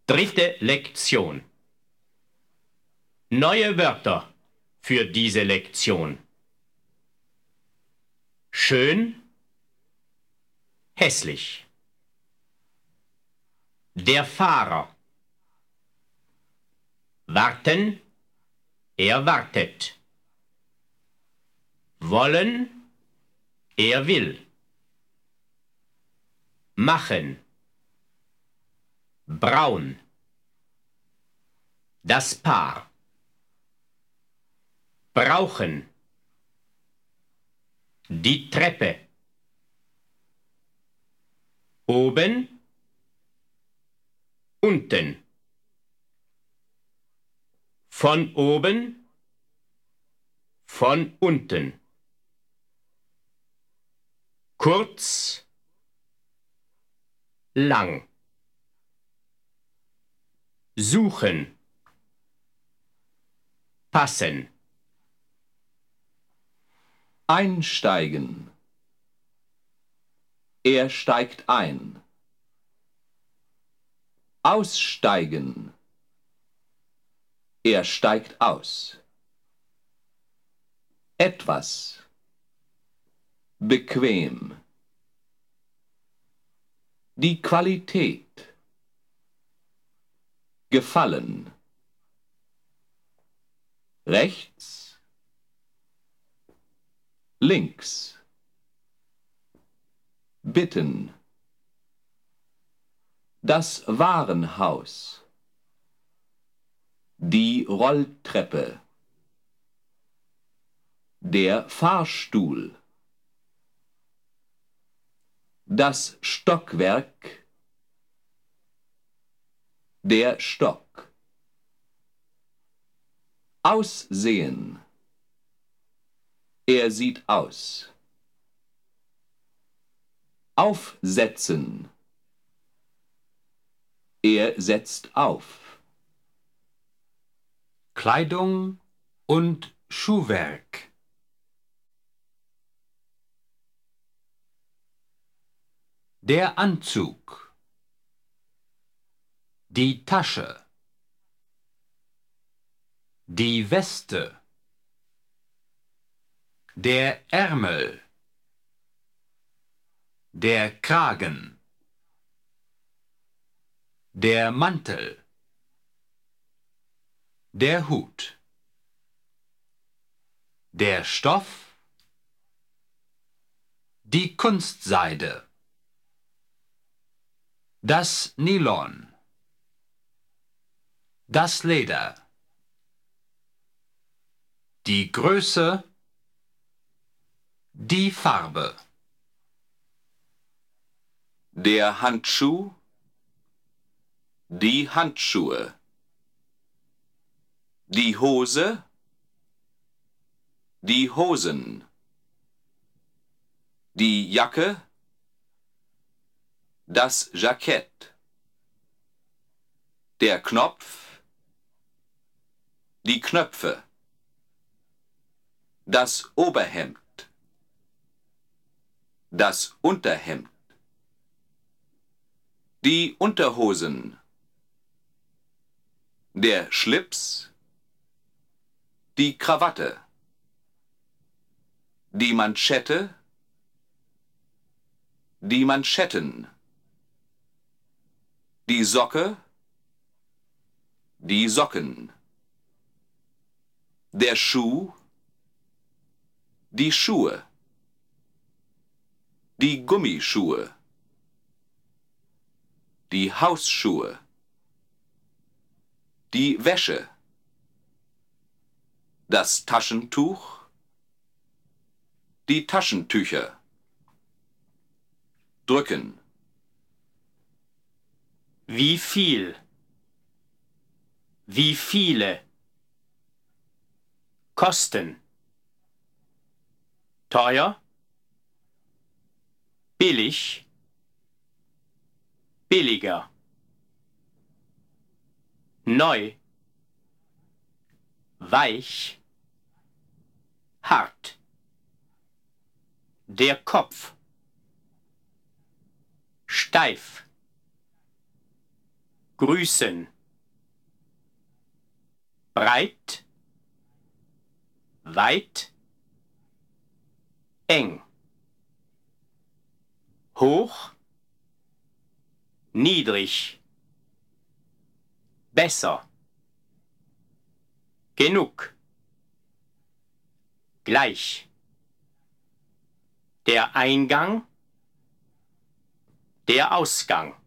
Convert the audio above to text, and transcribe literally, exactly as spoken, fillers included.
Dritte Lektion. Neue Wörter für diese Lektion. Schön, hässlich. Der Fahrer. Warten, er wartet. Wollen, er will. Machen. Braun. Das Paar. Brauchen. Die Treppe. Oben. Unten. Von oben. Von unten. Kurz. Lang. Suchen. Passen. Einsteigen. Er steigt ein. Aussteigen. Er steigt aus. Etwas. Bequem. Die Qualität. Gefallen. Rechts. Links. Bitten. Das Warenhaus. Die Rolltreppe. Der Fahrstuhl. Das Stockwerk. Der Stock. Aussehen. Er sieht aus. Aufsetzen. Er setzt auf. Kleidung und Schuhwerk. Der Anzug. Die Tasche. Die Weste. Der Ärmel. Der Kragen. Der Mantel. Der Hut. Der Stoff. Die Kunstseide. Das Nylon. Das Leder. Die Größe. Die Farbe. Der Handschuh. Die Handschuhe. Die Hose. Die Hosen. Die Jacke. Das Jackett. Der Knopf. Die Knöpfe. Das Oberhemd. Das Unterhemd. Die Unterhosen. Der Schlips. Die Krawatte. Die Manschette. Die Manschetten. Die Socke. Die Socken. Der Schuh. Die Schuhe. Die Gummischuhe. Die Hausschuhe. Die Wäsche. Das Taschentuch. Die Taschentücher. Drücken. Wie viel? Wie viele? Kosten. Teuer. Billig. Billiger. Neu. Weich. Hart. Der Kopf. Steif. grüßen. Breit, weit, eng. Hoch, niedrig, besser, genug, gleich. Der Eingang, der Ausgang.